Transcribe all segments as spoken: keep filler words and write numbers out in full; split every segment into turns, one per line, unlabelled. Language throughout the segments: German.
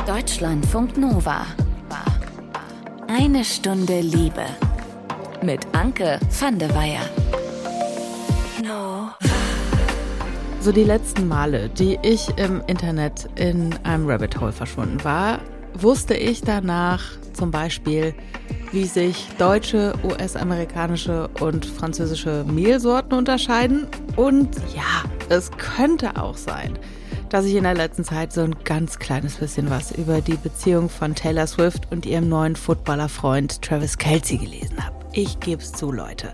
Deutschlandfunk Nova. Eine Stunde Liebe. Mit Anke van de Weyer.
No. So die letzten Male, die ich im Internet in einem Rabbit Hole verschwunden war, wusste ich danach zum Beispiel, wie sich deutsche, U S-amerikanische und französische Mehlsorten unterscheiden. Und ja, es könnte auch sein, dass ich in der letzten Zeit so ein ganz kleines bisschen was über die Beziehung von Taylor Swift und ihrem neuen Footballerfreund Travis Kelce gelesen habe. Ich gebe es zu, Leute.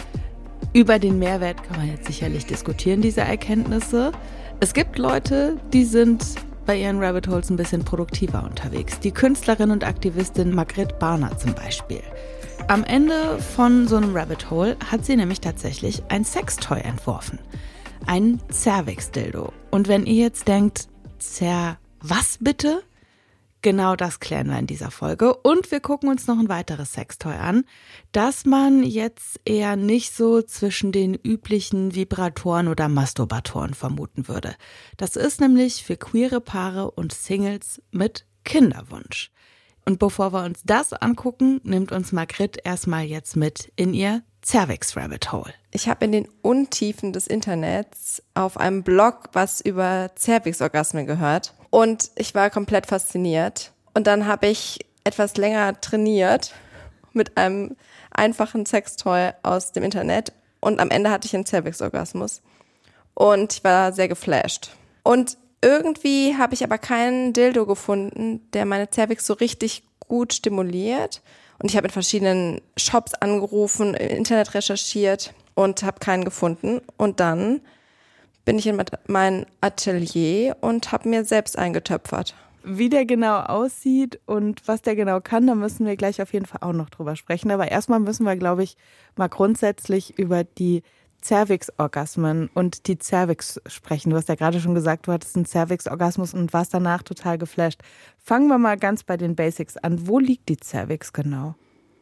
Über den Mehrwert kann man jetzt sicherlich diskutieren, diese Erkenntnisse. Es gibt Leute, die sind bei ihren Rabbit Holes ein bisschen produktiver unterwegs. Die Künstlerin und Aktivistin Margret Barner zum Beispiel. Am Ende von so einem Rabbit Hole hat sie nämlich tatsächlich ein Sextoy entworfen. Ein Cervix-Dildo. Und wenn ihr jetzt denkt, Cer, was bitte? Genau das klären wir in dieser Folge. Und wir gucken uns noch ein weiteres Sextoy an, das man jetzt eher nicht so zwischen den üblichen Vibratoren oder Masturbatoren vermuten würde. Das ist nämlich für queere Paare und Singles mit Kinderwunsch. Und bevor wir uns das angucken, nimmt uns Margret erstmal jetzt mit in ihr Cervix Rabbit Hole.
Ich habe in den Untiefen des Internets auf einem Blog was über Cervix-Orgasmen gehört und ich war komplett fasziniert. Und dann habe ich etwas länger trainiert mit einem einfachen Sextoy aus dem Internet und am Ende hatte ich einen Cervix-Orgasmus und ich war sehr geflasht. Und irgendwie habe ich aber keinen Dildo gefunden, der meine Cervix so richtig gut stimuliert. Und ich habe in verschiedenen Shops angerufen, im Internet recherchiert und habe keinen gefunden. Und dann bin ich in mein Atelier und habe mir selbst eingetöpfert.
Wie der genau aussieht und was der genau kann, da müssen wir gleich auf jeden Fall auch noch drüber sprechen. Aber erstmal müssen wir, glaube ich, mal grundsätzlich über die Cervix-Orgasmen und die Cervix sprechen. Du hast ja gerade schon gesagt, du hattest einen Cervix-Orgasmus und warst danach total geflasht. Fangen wir mal ganz bei den Basics an. Wo liegt die Cervix genau?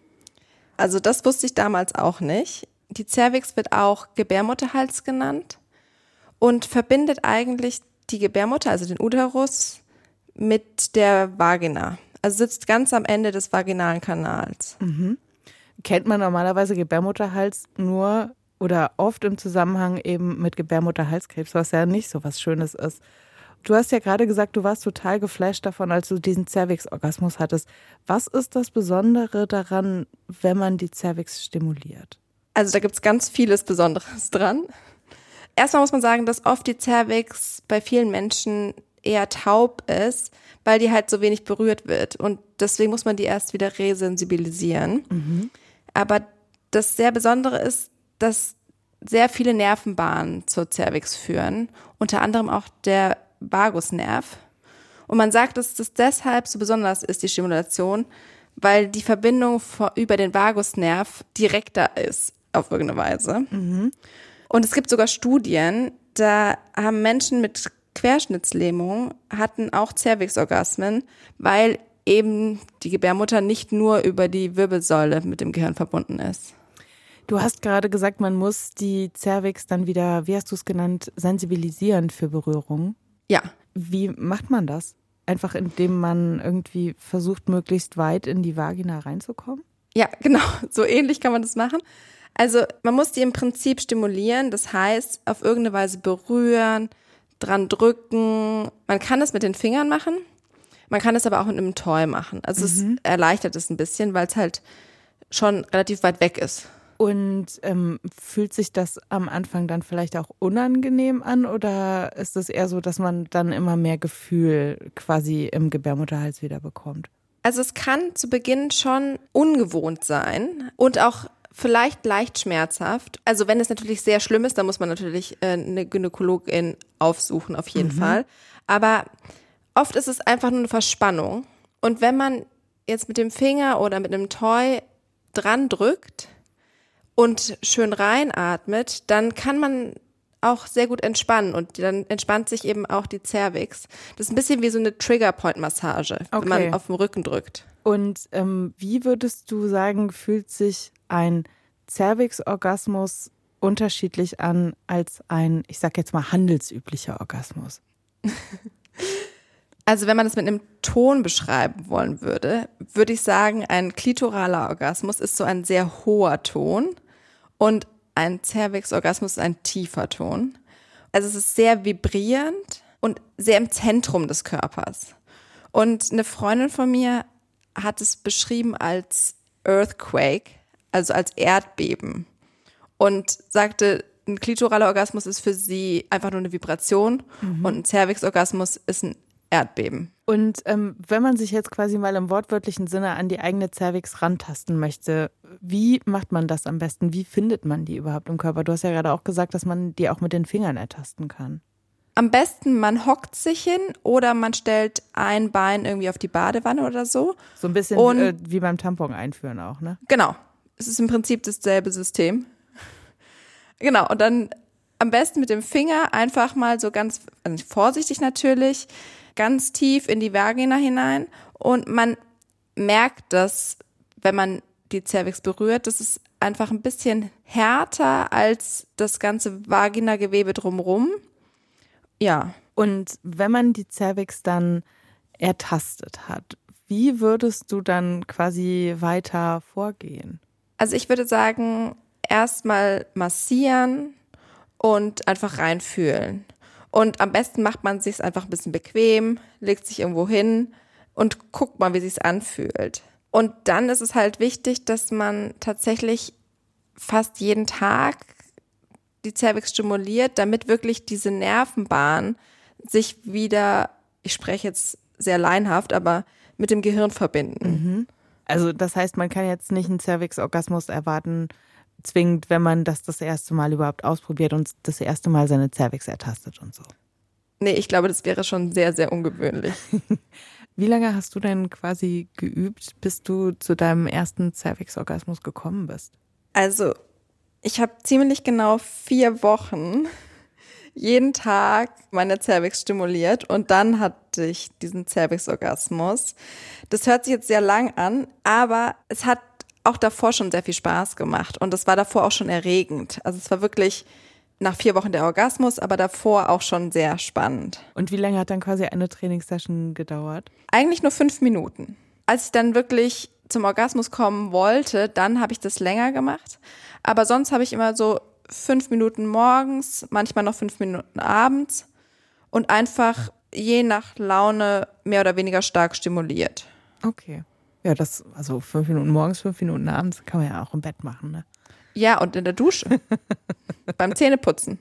Also das wusste ich damals auch nicht. Die Cervix wird auch Gebärmutterhals genannt und verbindet eigentlich die Gebärmutter, also den Uterus, mit der Vagina. Also sitzt ganz am Ende des vaginalen Kanals.
Mhm. Kennt man normalerweise Gebärmutterhals nur oder oft im Zusammenhang eben mit Gebärmutterhalskrebs, was ja nicht so was Schönes ist. Du hast ja gerade gesagt, du warst total geflasht davon, als du diesen Cervix-Orgasmus hattest. Was ist das Besondere daran, wenn man die Cervix stimuliert?
Also da gibt's ganz vieles Besonderes dran. Erstmal muss man sagen, dass oft die Cervix bei vielen Menschen eher taub ist, weil die halt so wenig berührt wird. Und deswegen muss man die erst wieder resensibilisieren. Mhm. Aber das sehr Besondere ist, dass sehr viele Nervenbahnen zur Cervix führen, unter anderem auch der Vagusnerv. Und man sagt, dass das deshalb so besonders ist, die Stimulation, weil die Verbindung vor, über den Vagusnerv direkter ist, auf irgendeine Weise. Mhm. Und es gibt sogar Studien, da haben Menschen mit Querschnittslähmung hatten auch Cervix-Orgasmen, weil eben die Gebärmutter nicht nur über die Wirbelsäule mit dem Gehirn verbunden ist.
Du hast gerade gesagt, man muss die Cervix dann wieder, wie hast du es genannt, sensibilisieren für Berührung.
Ja.
Wie macht man das? Einfach indem man irgendwie versucht, möglichst weit in die Vagina reinzukommen?
Ja, genau. So ähnlich kann man das machen. Also man muss die im Prinzip stimulieren, das heißt auf irgendeine Weise berühren, dran drücken. Man kann es mit den Fingern machen, man kann es aber auch mit einem Toy machen. Also mhm. es erleichtert es ein bisschen, weil es halt schon relativ weit weg ist.
Und ähm, fühlt sich das am Anfang dann vielleicht auch unangenehm an oder ist es eher so, dass man dann immer mehr Gefühl quasi im Gebärmutterhals wieder bekommt?
Also es kann zu Beginn schon ungewohnt sein und auch vielleicht leicht schmerzhaft. Also wenn es natürlich sehr schlimm ist, dann muss man natürlich äh, eine Gynäkologin aufsuchen, auf jeden mhm. Fall. Aber oft ist es einfach nur eine Verspannung. Und wenn man jetzt mit dem Finger oder mit einem Toy dran drückt und schön reinatmet, dann kann man auch sehr gut entspannen und dann entspannt sich eben auch die Cervix. Das ist ein bisschen wie so eine Trigger-Point-Massage, okay, wenn man auf den Rücken drückt.
Und ähm, wie würdest du sagen, fühlt sich ein Cervix-Orgasmus unterschiedlich an als ein, ich sag jetzt mal, handelsüblicher Orgasmus?
Also wenn man das mit einem Ton beschreiben wollen würde, würde ich sagen, ein klitoraler Orgasmus ist so ein sehr hoher Ton und ein Cervix-Orgasmus ist ein tiefer Ton. Also es ist sehr vibrierend und sehr im Zentrum des Körpers. Und eine Freundin von mir hat es beschrieben als Earthquake, also als Erdbeben. Und sagte, ein klitoraler Orgasmus ist für sie einfach nur eine Vibration mhm. und ein Cervix-Orgasmus ist ein Erdbeben.
Und ähm, wenn man sich jetzt quasi mal im wortwörtlichen Sinne an die eigene Cervix rantasten möchte, wie macht man das am besten? Wie findet man die überhaupt im Körper? Du hast ja gerade auch gesagt, dass man die auch mit den Fingern ertasten kann.
Am besten, man hockt sich hin oder man stellt ein Bein irgendwie auf die Badewanne oder so.
So ein bisschen und, äh, wie beim Tampon einführen auch, ne?
Genau. Es ist im Prinzip dasselbe System. Genau, und dann am besten mit dem Finger einfach mal so ganz, also vorsichtig natürlich, ganz tief in die Vagina hinein und man merkt das, wenn man die Cervix berührt, das ist einfach ein bisschen härter als das ganze Vaginagewebe drumherum. Ja.
Und wenn man die Cervix dann ertastet hat, wie würdest du dann quasi weiter vorgehen?
Also ich würde sagen, erstmal massieren und einfach reinfühlen. Und am besten macht man es sich einfach ein bisschen bequem, legt sich irgendwo hin und guckt mal, wie es sich anfühlt. Und dann ist es halt wichtig, dass man tatsächlich fast jeden Tag die Cervix stimuliert, damit wirklich diese Nervenbahnen sich wieder, ich spreche jetzt sehr laienhaft, aber mit dem Gehirn verbinden.
Mhm. Also das heißt, man kann jetzt nicht einen Cervix-Orgasmus erwarten, zwingend, wenn man das das erste Mal überhaupt ausprobiert und das erste Mal seine Cervix ertastet und so.
Nee, ich glaube, das wäre schon sehr, sehr ungewöhnlich.
Wie lange hast du denn quasi geübt, bis du zu deinem ersten Cervix-Orgasmus gekommen bist?
Also, ich habe ziemlich genau vier Wochen jeden Tag meine Cervix stimuliert und dann hatte ich diesen Cervix-Orgasmus. Das hört sich jetzt sehr lang an, aber es hat auch davor schon sehr viel Spaß gemacht und es war davor auch schon erregend. Also es war wirklich nach vier Wochen der Orgasmus, aber davor auch schon sehr spannend.
Und wie lange hat dann quasi eine Trainingssession gedauert?
Eigentlich nur fünf Minuten. Als ich dann wirklich zum Orgasmus kommen wollte, dann habe ich das länger gemacht. Aber sonst habe ich immer so fünf Minuten morgens, manchmal noch fünf Minuten abends und einfach je nach Laune mehr oder weniger stark stimuliert.
Okay. Ja, das, also fünf Minuten morgens, fünf Minuten abends, kann man ja auch im Bett machen, ne?
Ja, und in der Dusche. Beim Zähneputzen.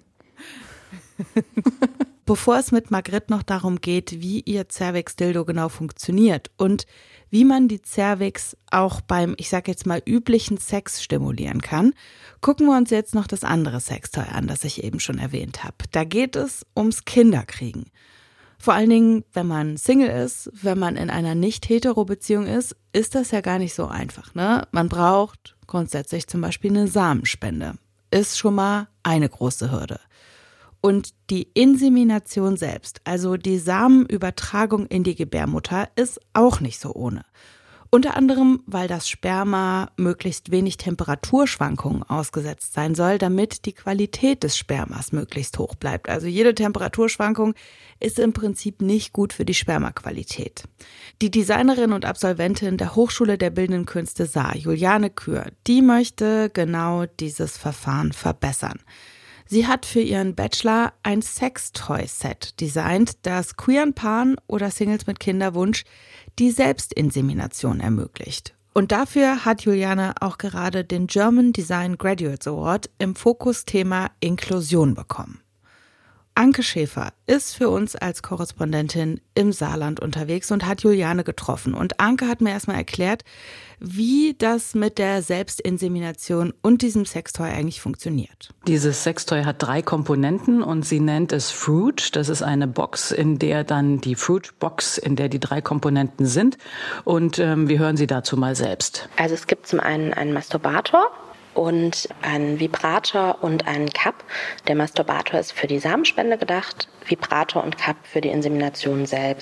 Bevor es mit Margrit noch darum geht, wie ihr Cervix-Dildo genau funktioniert und wie man die Cervix auch beim, ich sag jetzt mal, üblichen Sex stimulieren kann, gucken wir uns jetzt noch das andere Sextoy an, das ich eben schon erwähnt habe. Da geht es ums Kinderkriegen. Vor allen Dingen, wenn man Single ist, wenn man in einer Nicht-Hetero-Beziehung ist, ist das ja gar nicht so einfach, ne? Man braucht grundsätzlich zum Beispiel eine Samenspende. Ist schon mal eine große Hürde. Und die Insemination selbst, also die Samenübertragung in die Gebärmutter, ist auch nicht so ohne. Unter anderem, weil das Sperma möglichst wenig Temperaturschwankungen ausgesetzt sein soll, damit die Qualität des Spermas möglichst hoch bleibt. Also jede Temperaturschwankung ist im Prinzip nicht gut für die Spermaqualität. Die Designerin und Absolventin der Hochschule der Bildenden Künste Saar, Juliane Kür, die möchte genau dieses Verfahren verbessern. Sie hat für ihren Bachelor ein Sextoy-Set designt, das queeren Paaren oder Singles mit Kinderwunsch die Selbstinsemination ermöglicht. Und dafür hat Juliane auch gerade den German Design Graduates Award im Fokusthema Inklusion bekommen. Anke Schäfer ist für uns als Korrespondentin im Saarland unterwegs und hat Juliane getroffen. Und Anke hat mir erstmal erklärt, wie das mit der Selbstinsemination und diesem Sextoy eigentlich funktioniert.
Dieses Sextoy hat drei Komponenten und sie nennt es Fruit. Das ist eine Box, in der dann die Fruit Box, in der die drei Komponenten sind. Und ähm, wir hören sie dazu mal selbst.
Also es gibt zum einen einen Masturbator und einen Vibrator und einen Cup. Der Masturbator ist für die Samenspende gedacht, Vibrator und Cup für die Insemination selbst.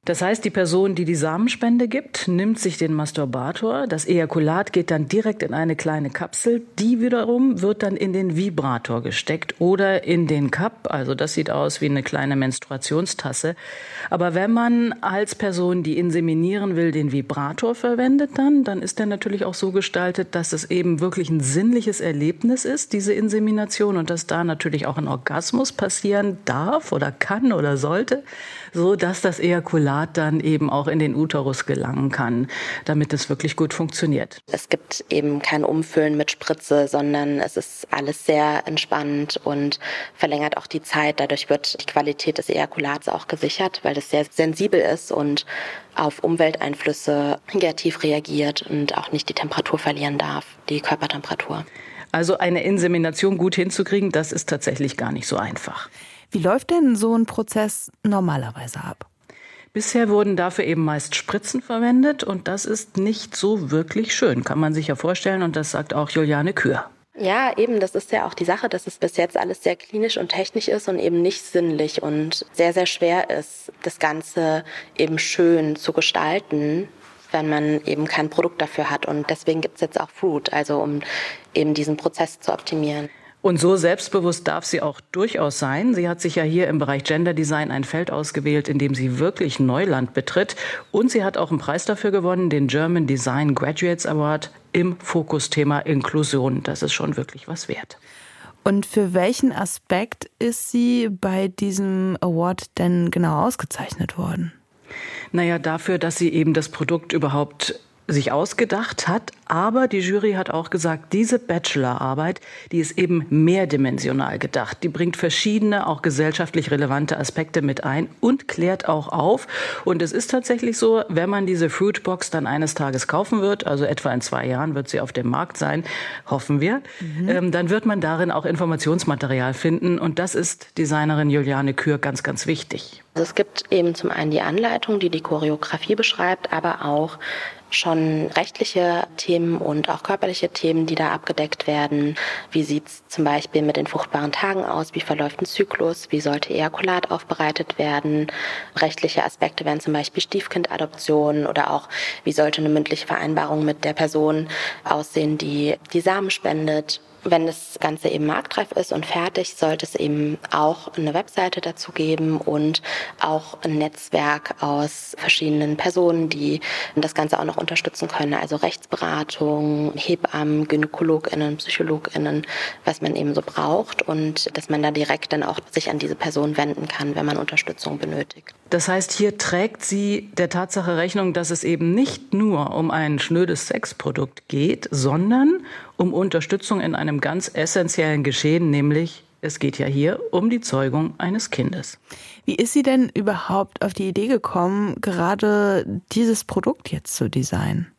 Das heißt, die Person, die die Samenspende gibt, nimmt sich den Masturbator. Das Ejakulat geht dann direkt in eine kleine Kapsel. Die wiederum wird dann in den Vibrator gesteckt oder in den Cup. Also das sieht aus wie eine kleine Menstruationstasse. Aber wenn man als Person, die inseminieren will, den Vibrator verwendet dann, dann ist der natürlich auch so gestaltet, dass es eben wirklich ein sinnliches Erlebnis ist, diese Insemination, und dass da natürlich auch ein Orgasmus passieren darf oder kann oder sollte, so dass das Ejakulat dann eben auch in den Uterus gelangen kann, damit es wirklich gut funktioniert.
Es gibt eben kein Umfüllen mit Spritze, sondern es ist alles sehr entspannt und verlängert auch die Zeit. Dadurch wird die Qualität des Ejakulats auch gesichert, weil das sehr sensibel ist und auf Umwelteinflüsse negativ reagiert und auch nicht die Temperatur verlieren darf, die Körpertemperatur.
Also eine Insemination gut hinzukriegen, das ist tatsächlich gar nicht so einfach.
Wie läuft denn so ein Prozess normalerweise ab?
Bisher wurden dafür eben meist Spritzen verwendet und das ist nicht so wirklich schön, kann man sich ja vorstellen, und das sagt auch Juliane Kür.
Ja, eben, das ist ja auch die Sache, dass es bis jetzt alles sehr klinisch und technisch ist und eben nicht sinnlich und sehr, sehr schwer ist, das Ganze eben schön zu gestalten, wenn man eben kein Produkt dafür hat. Und deswegen gibt es jetzt auch Fruit, also um eben diesen Prozess zu optimieren.
Und so selbstbewusst darf sie auch durchaus sein. Sie hat sich ja hier im Bereich Gender Design ein Feld ausgewählt, in dem sie wirklich Neuland betritt. Und sie hat auch einen Preis dafür gewonnen, den German Design Graduates Award im Fokusthema Inklusion. Das ist schon wirklich was wert.
Und für welchen Aspekt ist sie bei diesem Award denn genau ausgezeichnet worden?
Naja, dafür, dass sie eben das Produkt überhaupt sich ausgedacht hat, aber die Jury hat auch gesagt, diese Bachelorarbeit, die ist eben mehrdimensional gedacht. Die bringt verschiedene, auch gesellschaftlich relevante Aspekte mit ein und klärt auch auf. Und es ist tatsächlich so, wenn man diese Fruitbox dann eines Tages kaufen wird, also etwa in zwei Jahren wird sie auf dem Markt sein, hoffen wir, mhm. ähm, dann wird man darin auch Informationsmaterial finden. Und das ist Designerin Juliane Kür ganz, ganz wichtig.
Also es gibt eben zum einen die Anleitung, die die Choreografie beschreibt, aber auch schon rechtliche Themen und auch körperliche Themen, die da abgedeckt werden. Wie sieht's zum Beispiel mit den fruchtbaren Tagen aus? Wie verläuft ein Zyklus? Wie sollte Ejakulat aufbereitet werden? Rechtliche Aspekte wären zum Beispiel Stiefkindadoption oder auch, wie sollte eine mündliche Vereinbarung mit der Person aussehen, die die Samen spendet? Wenn das Ganze eben marktreif ist und fertig, sollte es eben auch eine Webseite dazu geben und auch ein Netzwerk aus verschiedenen Personen, die das Ganze auch noch unterstützen können. Also Rechtsberatung, Hebammen, GynäkologInnen, PsychologInnen, was man eben so braucht und dass man da direkt dann auch sich an diese Person wenden kann, wenn man Unterstützung benötigt.
Das heißt, hier trägt sie der Tatsache Rechnung, dass es eben nicht nur um ein schnödes Sexprodukt geht, sondern um Unterstützung in einem ganz essentiellen Geschehen, nämlich es geht ja hier um die Zeugung eines Kindes.
Wie ist sie denn überhaupt auf die Idee gekommen, gerade dieses Produkt jetzt zu designen?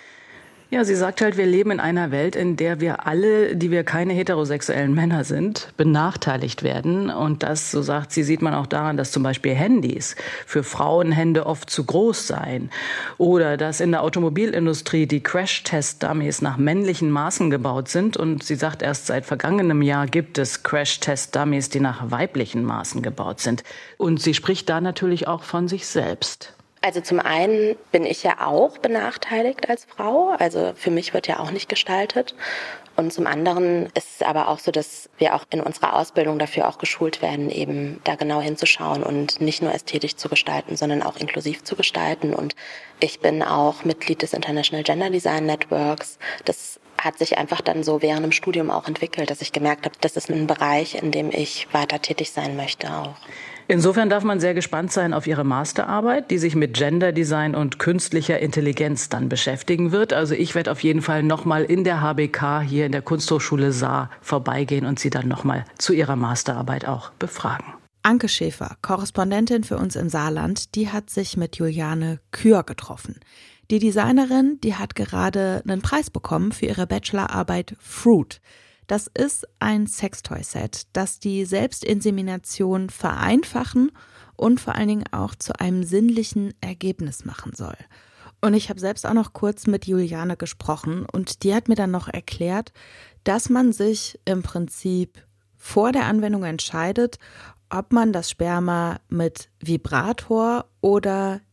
Ja, sie sagt halt, wir leben in einer Welt, in der wir alle, die wir keine heterosexuellen Männer sind, benachteiligt werden. Und das, so sagt sie, sieht man auch daran, dass zum Beispiel Handys für Frauenhände oft zu groß seien. Oder dass in der Automobilindustrie die Crash-Test-Dummies nach männlichen Maßen gebaut sind. Und sie sagt, erst seit vergangenem Jahr gibt es Crash-Test-Dummies, die nach weiblichen Maßen gebaut sind. Und sie spricht da natürlich auch von sich selbst.
Also zum einen bin ich ja auch benachteiligt als Frau, also für mich wird ja auch nicht gestaltet. Und zum anderen ist es aber auch so, dass wir auch in unserer Ausbildung dafür auch geschult werden, eben da genau hinzuschauen und nicht nur ästhetisch zu gestalten, sondern auch inklusiv zu gestalten. Und ich bin auch Mitglied des International Gender Design Networks. Das hat sich einfach dann so während dem Studium auch entwickelt, dass ich gemerkt habe, das ist ein Bereich, in dem ich weiter tätig sein möchte auch.
Insofern darf man sehr gespannt sein auf ihre Masterarbeit, die sich mit Gender Design und künstlicher Intelligenz dann beschäftigen wird. Also ich werde auf jeden Fall nochmal in der H B K hier in der Kunsthochschule Saar vorbeigehen und sie dann nochmal zu ihrer Masterarbeit auch befragen.
Anke Schäfer, Korrespondentin für uns im Saarland, die hat sich mit Juliane Kür getroffen. Die Designerin, die hat gerade einen Preis bekommen für ihre Bachelorarbeit Fruit. Das ist ein Sextoy-Set, das die Selbstinsemination vereinfachen und vor allen Dingen auch zu einem sinnlichen Ergebnis machen soll. Und ich habe selbst auch noch kurz mit Juliane gesprochen und die hat mir dann noch erklärt, dass man sich im Prinzip vor der Anwendung entscheidet, ob man das Sperma mit Vibrator oder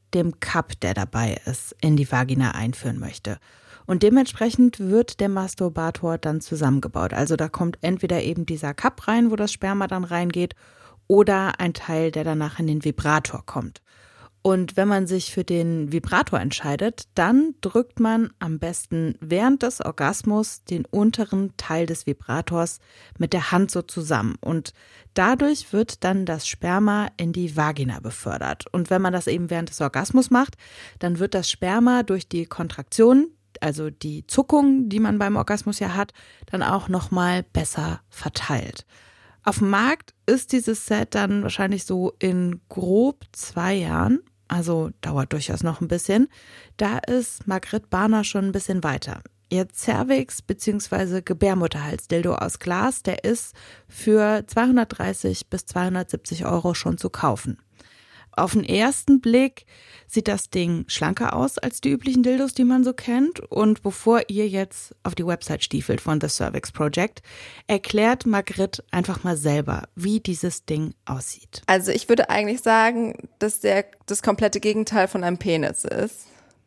dem Cup, der dabei ist, in die Vagina einführen möchte. Und dementsprechend wird der Masturbator dann zusammengebaut. Also da kommt entweder eben dieser Cup rein, wo das Sperma dann reingeht, oder ein Teil, der danach in den Vibrator kommt. Und wenn man sich für den Vibrator entscheidet, dann drückt man am besten während des Orgasmus den unteren Teil des Vibrators mit der Hand so zusammen. Und dadurch wird dann das Sperma in die Vagina befördert. Und wenn man das eben während des Orgasmus macht, dann wird das Sperma durch die Kontraktion, also die Zuckung, die man beim Orgasmus ja hat, dann auch nochmal besser verteilt. Auf dem Markt ist dieses Set dann wahrscheinlich so in grob zwei Jahren, also dauert durchaus noch ein bisschen. Da ist Margrit Barner schon ein bisschen weiter. Ihr Cervix- bzw. Gebärmutterhals-Dildo aus Glas, der ist für zweihundertdreißig bis zweihundertsiebzig Euro schon zu kaufen. Auf den ersten Blick sieht das Ding schlanker aus als die üblichen Dildos, die man so kennt. Und bevor ihr jetzt auf die Website stiefelt von The Cervix Project, erklärt Margrit einfach mal selber, wie dieses Ding aussieht.
Also ich würde eigentlich sagen, dass der das komplette Gegenteil von einem Penis ist.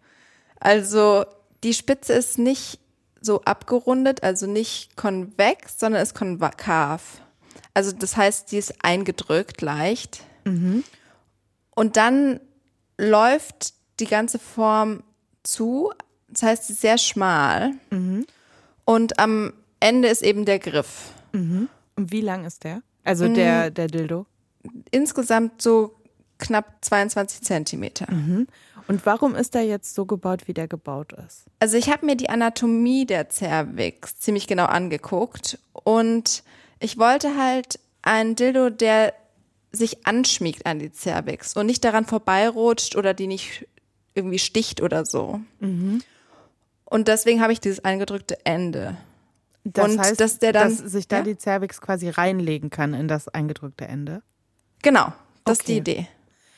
Also die Spitze ist nicht so abgerundet, also nicht konvex, sondern ist konkav. Also das heißt, die ist eingedrückt leicht. Mhm. Und dann läuft die ganze Form zu, das heißt, sie ist sehr schmal. Mhm. Und am Ende ist eben der Griff.
Mhm. Und wie lang ist der? Also der, der Dildo?
Insgesamt so knapp zweiundzwanzig Zentimeter.
Mhm. Und warum ist der jetzt so gebaut, wie der gebaut ist?
Also ich habe mir die Anatomie der Cervix ziemlich genau angeguckt und ich wollte halt einen Dildo, der sich anschmiegt an die Cervix und nicht daran vorbeirutscht oder die nicht irgendwie sticht oder so. Mhm. Und deswegen habe ich dieses eingedrückte Ende.
Das
und
heißt,
dass, der dann,
dass sich da
ja?
die Cervix quasi reinlegen kann in das eingedrückte Ende?
Genau, das
okay.
ist die Idee.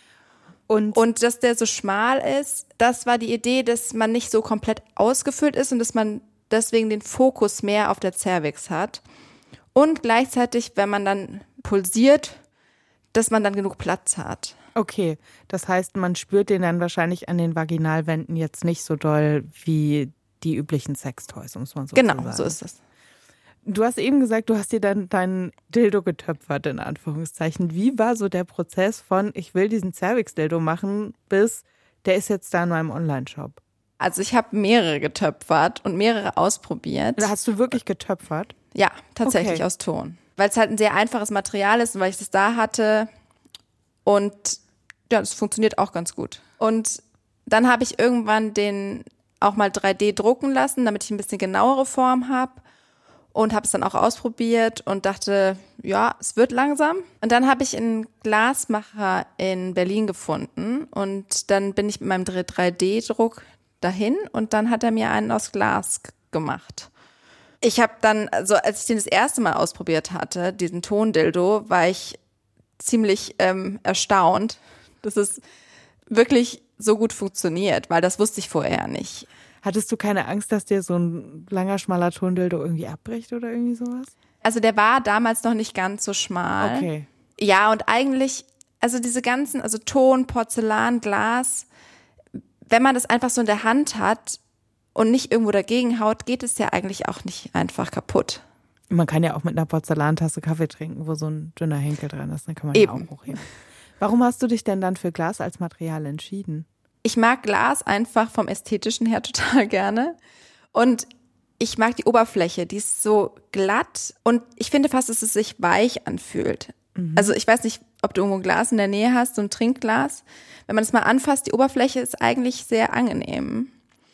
Und,
und dass der so schmal ist, das war die Idee, dass man nicht so komplett ausgefüllt ist und dass man deswegen den Fokus mehr auf der Cervix hat. Und gleichzeitig, wenn man dann pulsiert, dass man dann genug Platz hat.
Okay, das heißt, man spürt den dann wahrscheinlich an den Vaginalwänden jetzt nicht so doll wie die üblichen Sextoys, muss man so
genau,
sagen.
Genau, so ist es.
Du hast eben gesagt, du hast dir dann deinen Dildo getöpfert, in Anführungszeichen. Wie war so der Prozess von, ich will diesen Cervix-Dildo machen, bis der ist jetzt da in meinem Online-Shop?
Also ich habe mehrere getöpfert und mehrere ausprobiert.
Da hast du wirklich getöpfert?
Ja, tatsächlich
okay.
Aus Ton. Weil es halt ein sehr einfaches Material ist und weil ich das da hatte und ja, das funktioniert auch ganz gut. Und dann habe ich irgendwann den auch mal drei D drucken lassen, damit ich ein bisschen genauere Form habe und habe es dann auch ausprobiert und dachte, ja, es wird langsam. Und dann habe ich einen Glasmacher in Berlin gefunden und dann bin ich mit meinem drei D Druck dahin und dann hat er mir einen aus Glas gemacht. Ich habe dann, also als ich den das erste Mal ausprobiert hatte, diesen Tondildo, war ich ziemlich ähm, erstaunt, dass es wirklich so gut funktioniert, weil das wusste ich vorher nicht.
Hattest du keine Angst, dass dir so ein langer, schmaler Tondildo irgendwie abbricht oder irgendwie sowas?
Also der war damals noch nicht ganz so schmal.
Okay.
Ja, und eigentlich, also diese ganzen, also Ton, Porzellan, Glas, wenn man das einfach so in der Hand hat und nicht irgendwo dagegen haut, geht es ja eigentlich auch nicht einfach kaputt.
Man kann ja auch mit einer Porzellantasse Kaffee trinken, wo so ein dünner Henkel dran ist. Dann kann man
Eben.
ja auch hochheben. Warum hast du dich denn dann für Glas als Material entschieden?
Ich mag Glas einfach vom Ästhetischen her total gerne. Und ich mag die Oberfläche, die ist so glatt. Und ich finde fast, dass es sich weich anfühlt. Mhm. Also ich weiß nicht, ob du irgendwo ein Glas in der Nähe hast, so ein Trinkglas. Wenn man es mal anfasst, die Oberfläche ist eigentlich sehr angenehm.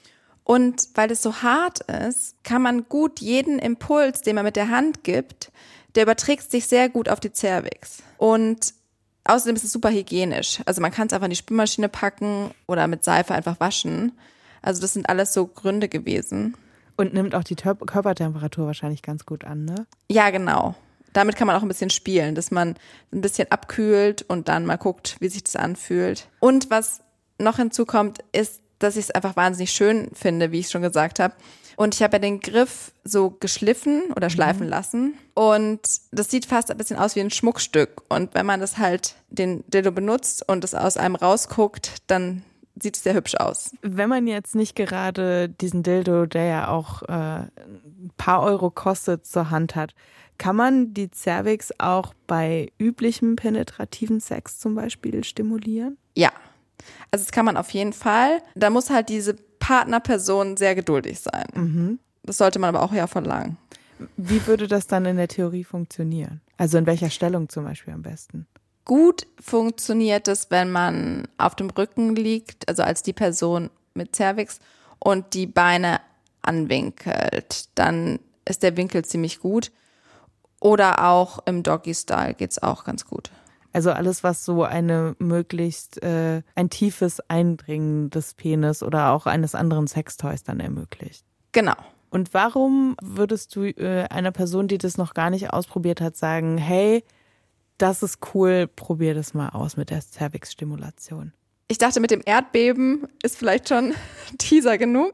Und weil es so hart ist, kann man gut jeden Impuls, den man mit der Hand gibt, der überträgt sich sehr gut auf die Cervix. Und außerdem ist es super hygienisch. Also man kann es einfach in die Spülmaschine packen oder mit Seife einfach waschen. Also das sind alles so Gründe gewesen.
Und nimmt auch die Tör- Körpertemperatur wahrscheinlich ganz gut an, ne?
Ja, genau. Damit kann man auch ein bisschen spielen, dass man ein bisschen abkühlt und dann mal guckt, wie sich das anfühlt. Und was noch hinzukommt, ist, dass ich es einfach wahnsinnig schön finde, wie ich schon gesagt habe. Und ich habe ja den Griff so geschliffen oder schleifen mhm. lassen. Und das sieht fast ein bisschen aus wie ein Schmuckstück. Und wenn man das halt, den Dildo benutzt und es aus einem rausguckt, dann sieht es sehr hübsch aus.
Wenn man jetzt nicht gerade diesen Dildo, der ja auch äh, ein paar Euro kostet, zur Hand hat, kann man die Cervix auch bei üblichem penetrativen Sex zum Beispiel stimulieren?
Ja, also das kann man auf jeden Fall. Da muss halt diese Partnerperson sehr geduldig sein. Mhm. Das sollte man aber auch ja verlangen.
Wie würde das dann in der Theorie funktionieren? Also in welcher Stellung zum Beispiel am besten?
Gut funktioniert es, wenn man auf dem Rücken liegt, also als die Person mit Cervix und die Beine anwinkelt. Dann ist der Winkel ziemlich gut. Oder auch im Doggy-Style geht's auch ganz gut.
Also alles, was so eine möglichst äh, ein tiefes Eindringen des Penis oder auch eines anderen Sextoys dann ermöglicht.
Genau.
Und warum würdest du äh, einer Person, die das noch gar nicht ausprobiert hat, sagen, hey, das ist cool, probier das mal aus mit der Cervix-Stimulation?
Ich dachte, mit dem Erdbeben ist vielleicht schon Teaser genug.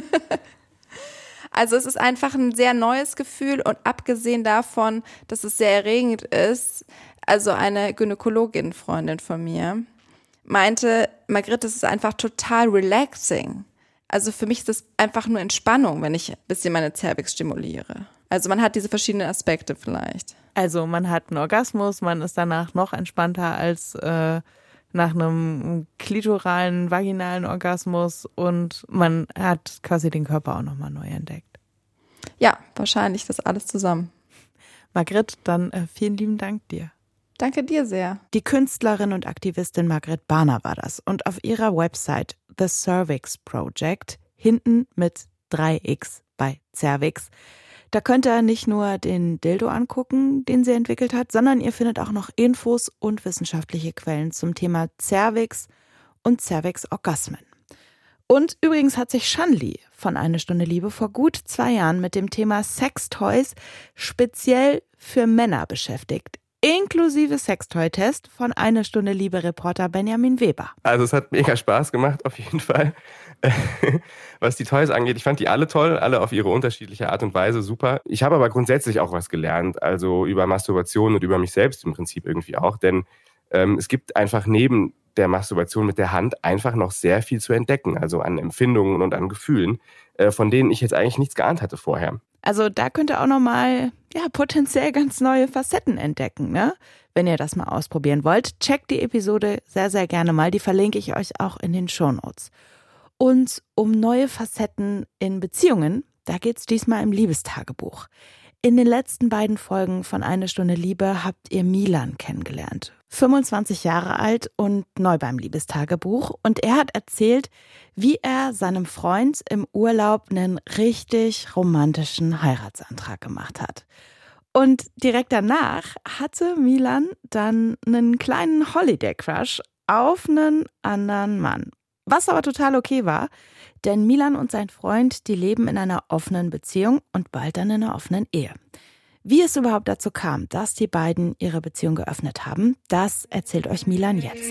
Also es ist einfach ein sehr neues Gefühl und abgesehen davon, dass es sehr erregend ist, also eine Gynäkologin, Freundin von mir, meinte, Margrit, das ist einfach total relaxing. Also für mich ist das einfach nur Entspannung, wenn ich ein bisschen meine Cervix stimuliere. Also man hat diese verschiedenen Aspekte vielleicht.
Also man hat einen Orgasmus, man ist danach noch entspannter als äh, nach einem klitoralen, vaginalen Orgasmus und man hat quasi den Körper auch nochmal neu entdeckt.
Ja, wahrscheinlich das alles zusammen.
Margrit, dann äh, vielen lieben Dank dir.
Danke dir sehr.
Die Künstlerin und Aktivistin Margrit Bahner war das und auf ihrer Website The Cervix Project, hinten mit drei X bei Cervix, da könnt ihr nicht nur den Dildo angucken, den sie entwickelt hat, sondern ihr findet auch noch Infos und wissenschaftliche Quellen zum Thema Cervix und Cervix-Orgasmen. Und übrigens hat sich Shanli von Eine Stunde Liebe vor gut zwei Jahren mit dem Thema Sextoys speziell für Männer beschäftigt. Inklusive Sextoy-Test von Eine Stunde Liebe-Reporter Benjamin Weber.
Also es hat mega Spaß gemacht, auf jeden Fall. Was die Toys angeht, ich fand die alle toll, alle auf ihre unterschiedliche Art und Weise super. Ich habe aber grundsätzlich auch was gelernt, also über Masturbation und über mich selbst im Prinzip irgendwie auch, denn ähm, es gibt einfach neben der Masturbation mit der Hand einfach noch sehr viel zu entdecken, also an Empfindungen und an Gefühlen, äh, von denen ich jetzt eigentlich nichts geahnt hatte vorher.
Also da könnt ihr auch nochmal ja, potenziell ganz neue Facetten entdecken, ne? Wenn ihr das mal ausprobieren wollt, checkt die Episode sehr, sehr gerne mal. Die verlinke ich euch auch in den Shownotes. Und um neue Facetten in Beziehungen, da geht's diesmal im Liebestagebuch. In den letzten beiden Folgen von Eine Stunde Liebe habt ihr Milan kennengelernt. fünfundzwanzig Jahre alt und neu beim Liebestagebuch. Und er hat erzählt, wie er seinem Freund im Urlaub einen richtig romantischen Heiratsantrag gemacht hat. Und direkt danach hatte Milan dann einen kleinen Holiday-Crush auf einen anderen Mann. Was aber total okay war, denn Milan und sein Freund, die leben in einer offenen Beziehung und bald dann in einer offenen Ehe. Wie es überhaupt dazu kam, dass die beiden ihre Beziehung geöffnet haben, das erzählt euch Milan jetzt.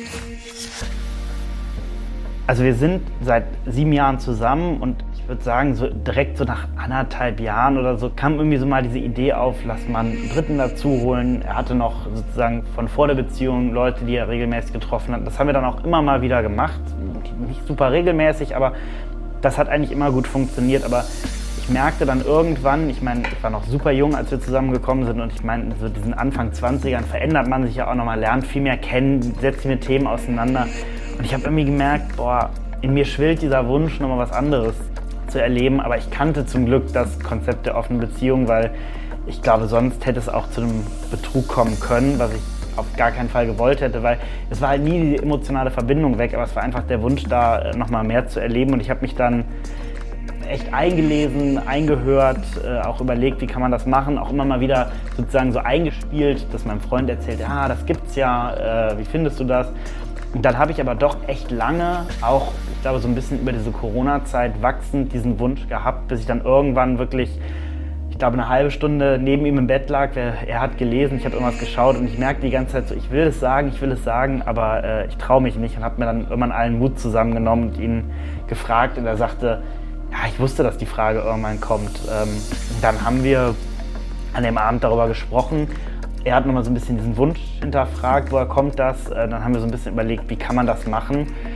Also wir sind seit sieben Jahren zusammen und ich würde sagen, so direkt so nach anderthalb Jahren oder so kam irgendwie so mal diese Idee auf, lass mal einen Dritten dazu holen. Er hatte noch sozusagen von vor der Beziehung Leute, die er regelmäßig getroffen hat. Das haben wir dann auch immer mal wieder gemacht. Nicht super regelmäßig, aber das hat eigentlich immer gut funktioniert. Aber ich merkte dann irgendwann, ich meine, ich war noch super jung, als wir zusammengekommen sind und ich meine, so diesen Anfang zwanzigern verändert man sich ja auch nochmal, lernt viel mehr kennen, setzt sich mit Themen auseinander. Und ich habe irgendwie gemerkt, boah, in mir schwillt dieser Wunsch, nochmal was anderes zu erleben. Aber ich kannte zum Glück das Konzept der offenen Beziehung, weil ich glaube, sonst hätte es auch zu einem Betrug kommen können, was ich auf gar keinen Fall gewollt hätte, weil es war halt nie die emotionale Verbindung weg, aber es war einfach der Wunsch da, nochmal mehr zu erleben. Und ich habe mich dann echt eingelesen, eingehört, äh, auch überlegt, wie kann man das machen, auch immer mal wieder sozusagen so eingespielt, dass mein Freund erzählt, ja, das gibt's ja, äh, wie findest du das? Und dann habe ich aber doch echt lange, auch ich glaube so ein bisschen über diese Corona-Zeit wachsend, diesen Wunsch gehabt, bis ich dann irgendwann wirklich, ich glaube eine halbe Stunde neben ihm im Bett lag, er hat gelesen, ich habe irgendwas geschaut und ich merkte die ganze Zeit so, ich will es sagen, ich will es sagen, aber äh, ich traue mich nicht und habe mir dann irgendwann allen Mut zusammengenommen und ihn gefragt und er sagte, ja, ich wusste, dass die Frage irgendwann kommt. Ähm, dann haben wir an dem Abend darüber gesprochen. Er hat nochmal so ein bisschen diesen Wunsch hinterfragt, woher kommt das? Äh, dann haben wir so ein bisschen überlegt, wie kann man das machen?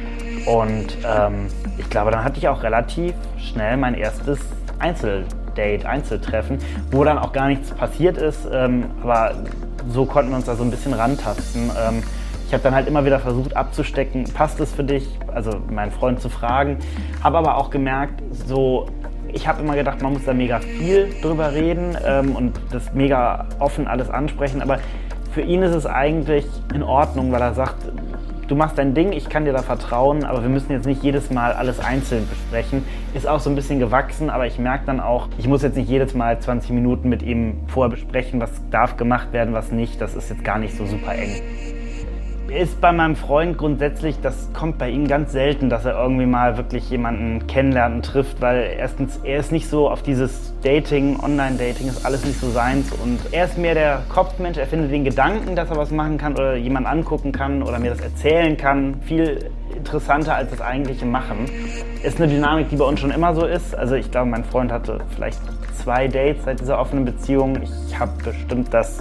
Und ähm, ich glaube, dann hatte ich auch relativ schnell mein erstes Einzeldate, Einzeltreffen, wo dann auch gar nichts passiert ist, ähm, aber so konnten wir uns da so ein bisschen rantasten. Ähm, ich habe dann halt immer wieder versucht abzustecken, passt es für dich, also meinen Freund zu fragen, habe aber auch gemerkt, so, ich habe immer gedacht, man muss da mega viel drüber reden ähm, und das mega offen alles ansprechen, aber für ihn ist es eigentlich in Ordnung, weil er sagt, du machst dein Ding, ich kann dir da vertrauen, aber wir müssen jetzt nicht jedes Mal alles einzeln besprechen. Ist auch so ein bisschen gewachsen, aber ich merke dann auch, ich muss jetzt nicht jedes Mal zwanzig Minuten mit ihm vorher besprechen, was darf gemacht werden, was nicht. Das ist jetzt gar nicht so super eng. Ist bei meinem Freund grundsätzlich, das kommt bei ihm ganz selten, dass er irgendwie mal wirklich jemanden kennenlernt und trifft, weil erstens, er ist nicht so auf dieses Dating, Online-Dating, ist alles nicht so seins und er ist mehr der Kopfmensch, er findet den Gedanken, dass er was machen kann oder jemanden angucken kann oder mir das erzählen kann, viel interessanter als das eigentliche Machen. Ist eine Dynamik, die bei uns schon immer so ist, also ich glaube, mein Freund hatte vielleicht zwei Dates seit dieser offenen Beziehung, ich habe bestimmt das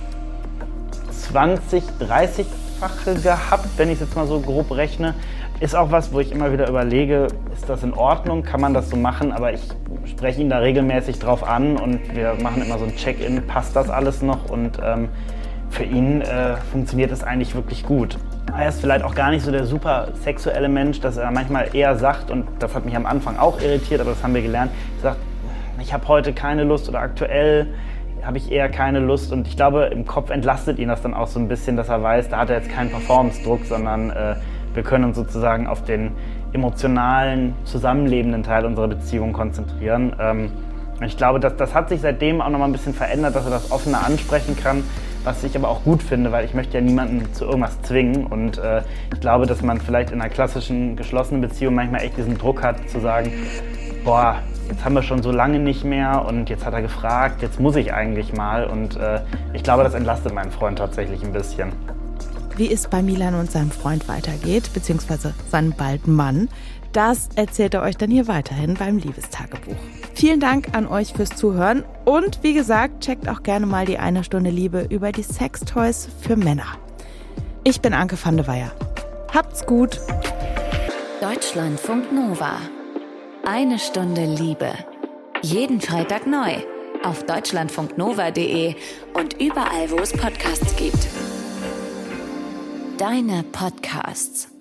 zwanzig, dreißig Fache gehabt, wenn ich es jetzt mal so grob rechne. Ist auch was, wo ich immer wieder überlege, ist das in Ordnung, kann man das so machen, aber ich spreche ihn da regelmäßig drauf an und wir machen immer so ein Check-in, passt das alles noch und ähm, für ihn äh, funktioniert es eigentlich wirklich gut. Er ist vielleicht auch gar nicht so der super sexuelle Mensch, dass er manchmal eher sagt, und das hat mich am Anfang auch irritiert, aber das haben wir gelernt, er sagt, ich habe heute keine Lust oder aktuell habe ich eher keine Lust und ich glaube, im Kopf entlastet ihn das dann auch so ein bisschen, dass er weiß, da hat er jetzt keinen Performance-Druck, sondern äh, wir können uns sozusagen auf den emotionalen, zusammenlebenden Teil unserer Beziehung konzentrieren. Ähm, ich glaube, dass, das hat sich seitdem auch noch mal ein bisschen verändert, dass er das offener ansprechen kann, was ich aber auch gut finde, weil ich möchte ja niemanden zu irgendwas zwingen und äh, ich glaube, dass man vielleicht in einer klassischen, geschlossenen Beziehung manchmal echt diesen Druck hat, zu sagen, boah, jetzt haben wir schon so lange nicht mehr und jetzt hat er gefragt, jetzt muss ich eigentlich mal und äh, ich glaube, das entlastet meinen Freund tatsächlich ein bisschen.
Wie es bei Milan und seinem Freund weitergeht, beziehungsweise seinem balden Mann, das erzählt er euch dann hier weiterhin beim Liebestagebuch. Vielen Dank an euch fürs Zuhören und wie gesagt, checkt auch gerne mal die eine Stunde Liebe über die Sextoys für Männer. Ich bin Anke van de Weyer. Habt's gut.
Deutschlandfunk Nova. Eine Stunde Liebe. Jeden Freitag neu. Auf deutschlandfunknova punkt de und überall, wo es Podcasts gibt. Deine Podcasts.